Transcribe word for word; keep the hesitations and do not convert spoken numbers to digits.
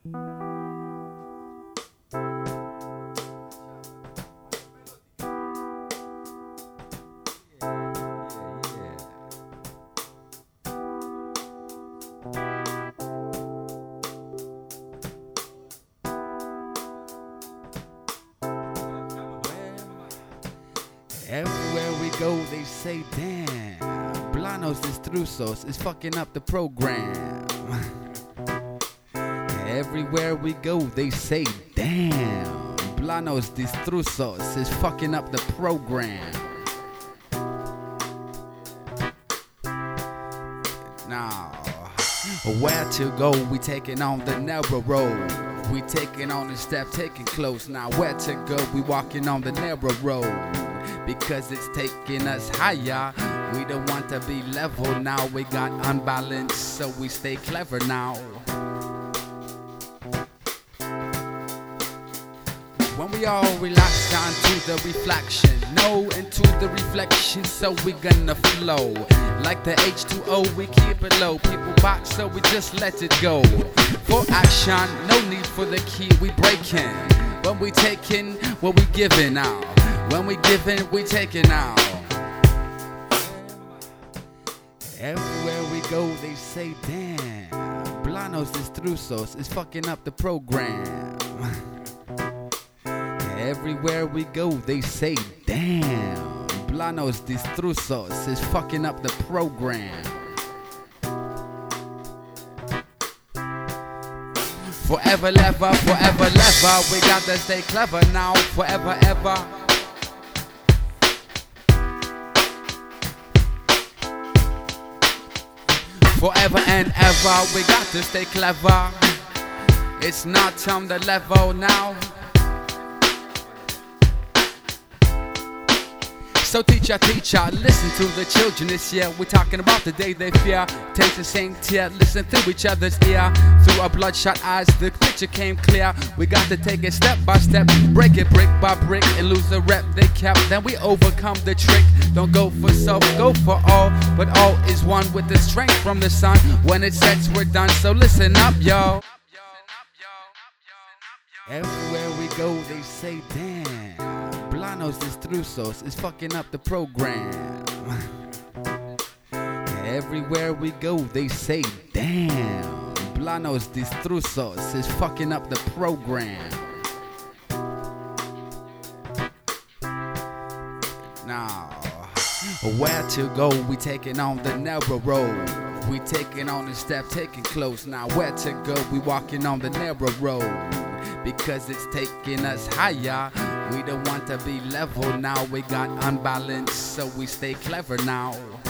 Everywhere we go, they say, damn, Blanos Destruzos is fucking up the program. Everywhere we go, they say, damn, Blanos Destruzos is fucking up the program. Now, where to go? We taking on the narrow road. We taking on a step, taking close. Now, where to go? We walking on the narrow road. Because it's taking us higher. We don't want to be level now. We got unbalanced, so we stay clever now. When we all relax down to the reflection, no into the reflection, so we gonna flow. Like the H two O, we keep it low. People box, so we just let it go. For action, no need for the key, we breaking. When we taking, what we giving out. When we giving, we taking out. Everywhere we go, they say, damn, Blanos Destruzos is fucking up the program. Everywhere we go, they say, damn, Blanos Destruzos is fucking up the program. Forever, ever, forever, ever, we gotta stay clever now. Forever, ever. Forever and ever, we got to stay clever. It's not on the level now. So teacher, teacher, listen to the children this year. We're talking about the day they fear. Take the same tear, listen through each other's ear. Through our bloodshot eyes, the picture came clear. We got to take it step by step, break it brick by brick, and lose the rep they kept. Then we overcome the trick. Don't go for self, go for all. But all is one with the strength from the sun. When it sets, we're done. So listen up, yo. Everywhere we go, they say, damn, Blanos Destruzos is fucking up the program. Everywhere we go, they say, damn, Blanos Destruzos is fucking up the program. Now, where to go? We taking on the narrow road. We taking on a step, taking close. Now, where to go? We walking on the narrow road. Because it's taking us higher. We don't want to be level now. We got unbalanced, so we stay clever now.